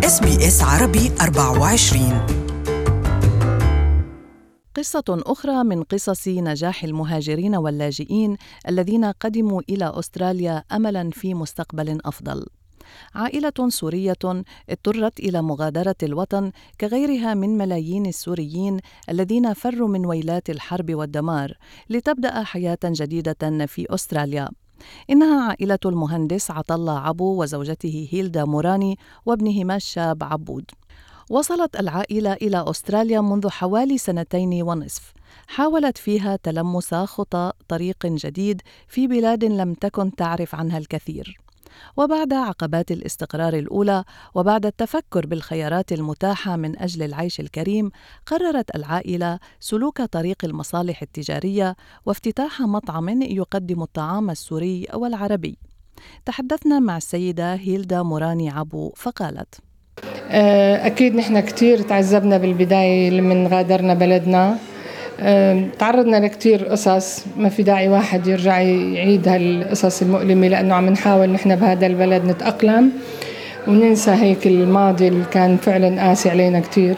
SBS عربي 24. قصة أخرى من قصص نجاح المهاجرين واللاجئين الذين قدموا إلى أستراليا أملاً في مستقبل أفضل. عائلة سورية اضطرت إلى مغادرة الوطن كغيرها من ملايين السوريين الذين فروا من ويلات الحرب والدمار لتبدأ حياة جديدة في أستراليا. إنها عائلة المهندس عطلة عبو وزوجته هيلدا موراني وابنهما الشاب عبود. وصلت العائلة إلى أستراليا منذ حوالي 2.5 سنين، حاولت فيها تلمس خطى طريق جديد في بلاد لم تكن تعرف عنها الكثير. وبعد عقبات الاستقرار الأولى وبعد التفكر بالخيارات المتاحة من أجل العيش الكريم، قررت العائلة سلوك طريق المصالح التجارية وافتتاح مطعم يقدم الطعام السوري والعربي. تحدثنا مع السيدة هيلدا موراني عبو فقالت: أكيد نحن كتير تعذبنا بالبداية لمن غادرنا بلدنا. تعرضنا لكتير قصص، ما في داعي واحد يرجع يعيد هالقصص المؤلمة، لأنه عم نحاول نحن بهذا البلد نتأقلم وننسى هيك الماضي اللي كان فعلا قاسي علينا كتير.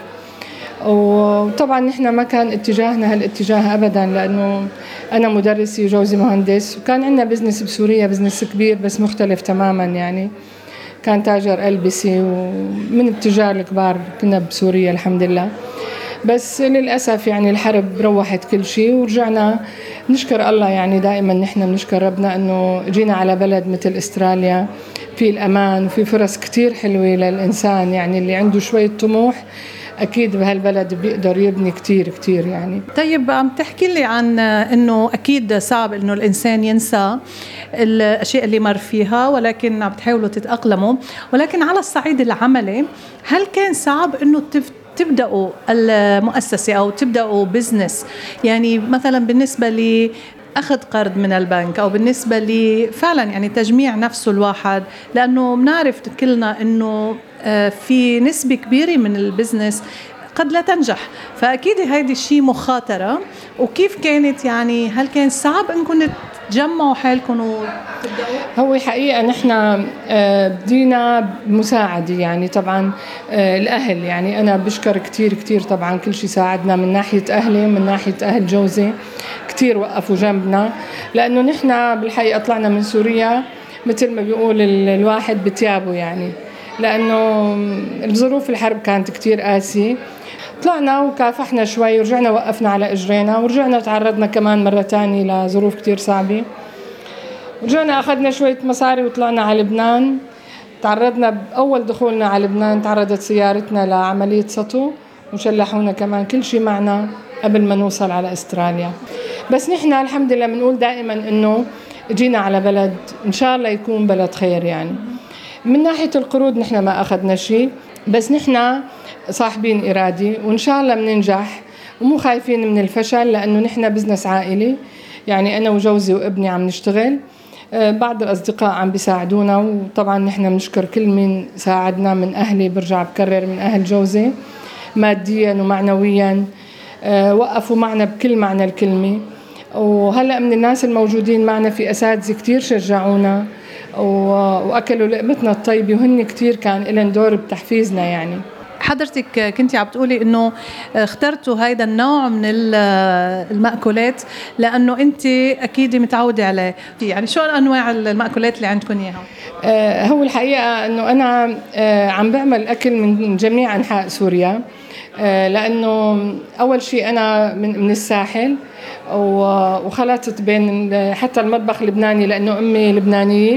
وطبعا نحن ما كان اتجاهنا هالاتجاه أبدا، لأنه أنا مدرسة وجوزي مهندس، وكان عندنا بزنس بسوريا، بزنس كبير بس مختلف تماما. يعني كان تاجر ألبسة ومن التجار الكبار كنا بسوريا الحمد لله. بس للأسف يعني الحرب روحت كل شيء ورجعنا. نشكر الله، يعني دائما نحن بنشكر ربنا أنه جينا على بلد مثل أستراليا في الأمان وفي فرص كتير حلوة للإنسان، يعني اللي عنده شوية طموح أكيد بهالبلد بيقدر يبني كتير كتير. يعني طيب، عم تحكي لي عن أنه أكيد صعب أنه الإنسان ينسى الأشياء اللي مر فيها، ولكن عم تحاولوا تتأقلموا. ولكن على الصعيد العملي، هل كان صعب أنه تبدأوا المؤسسة أو تبدأوا بزنس؟ يعني مثلا بالنسبة لي أخذ قرض من البنك، أو بالنسبة لي فعلا يعني تجميع نفسه الواحد، لأنه بنعرف كلنا أنه في نسبة كبيرة من البزنس قد لا تنجح، فأكيد هيدي الشيء مخاطرة. وكيف كانت، يعني هل كان صعب أنكم تجمعوا حالكم وتبدأوا؟ هو حقيقة نحن بدينا بمساعدة، يعني طبعا الأهل، يعني أنا بشكر كتير كتير طبعا كل شيء ساعدنا من ناحية أهلي، من ناحية أهل جوزي كتير وقفوا جنبنا، لأنه نحن بالحقيقة طلعنا من سوريا مثل ما بيقول الواحد بتيابه، يعني لأنه الظروف الحرب كانت كتير قاسية. طلعنا وكافحنا شوي ورجعنا وقفنا على إجرينا، ورجعنا تعرضنا كمان مرة تانية لظروف كتير صعبة، ورجعنا أخذنا شوية مصاري وطلعنا على لبنان. تعرضنا بأول دخولنا على لبنان تعرضت سيارتنا لعملية سطو وشلحونا كمان كل شيء معنا قبل ما نوصل على أستراليا. بس نحن الحمد لله بنقول دائما إنه جينا على بلد إن شاء الله يكون بلد خير. يعني من ناحية القروض نحن ما أخذنا شيء، بس نحن صاحبين إرادي وإن شاء الله بننجح ومو خايفين من الفشل، لأنه نحن بزنس عائلي. يعني أنا وجوزي وابني عم نشتغل، بعض الأصدقاء عم بيساعدونا، وطبعا نحن بنشكر كل من ساعدنا من أهلي، برجع بكرر من أهل جوزي ماديا ومعنويا، وقفوا معنا بكل معنى الكلمة. وهلأ من الناس الموجودين معنا في أساتذة كتير شجعونا وأكلوا لقمتنا الطيبة، وهن كتير كان لهم دور بتحفيزنا. يعني حضرتك كنتي عم بتقولي إنه اخترتوا هيدا النوع من المأكولات لأنه أنت أكيد متعودة عليه، يعني شو أنواع المأكولات اللي عندكم إياها؟ هو الحقيقة إنه أنا عم بعمل أكل من جميع أنحاء سوريا، لأنه أول شيء أنا من الساحل، وخلطت بين حتى المطبخ اللبناني لأنه أمي لبنانية،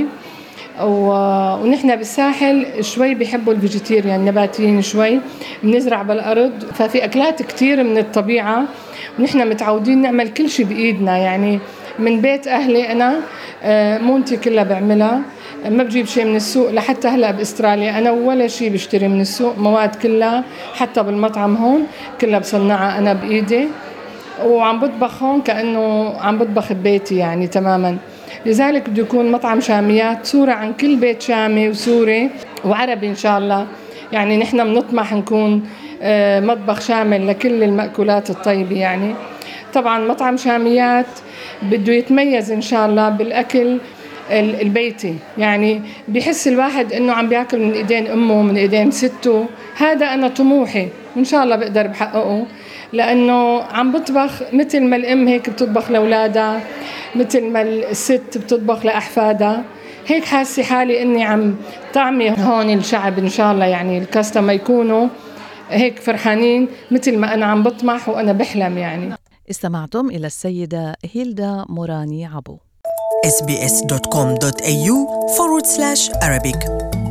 ونحن بالساحل شوي بيحبوا الفيجيتيريان، نباتيين شوي، بنزرع بالأرض، ففي أكلات كتير من الطبيعة، ونحن متعودين نعمل كل شيء بإيدنا. يعني من بيت أهلي أنا مونتي كلها بعملها، ما بجيب شيء من السوق. لحتى هلأ بأستراليا أنا ولا شيء بشتري من السوق، مواد كلها حتى بالمطعم هون كلها بصنعها أنا بإيدي، وعم بطبخ هون كأنه عم بطبخ ببيتي يعني تماماً. لذلك بده يكون مطعم شاميات، صورة عن كل بيت شامي وسوري وعربي إن شاء الله. يعني نحن بنطمح نكون مطبخ شامل لكل المأكولات الطيبة. يعني طبعا مطعم شاميات بده يتميز إن شاء الله بالأكل البيتي، يعني بيحس الواحد إنه عم بياكل من إيدين أمه من إيدين سته. هذا أنا طموحي وإن شاء الله بقدر بحققه، لأنه عم بطبخ مثل ما الأم هيك بتطبخ لأولادها، مثل ما الست بتطبخ لأحفادها. هيك حاسة حالي إني عم طعمي هون الشعب إن شاء الله، يعني الكاستما يكونوا هيك فرحانين مثل ما أنا عم بطمح وأنا بحلم. يعني استمعتم إلى السيدة هيلدا موراني عبو. sbs.com.au/Arabic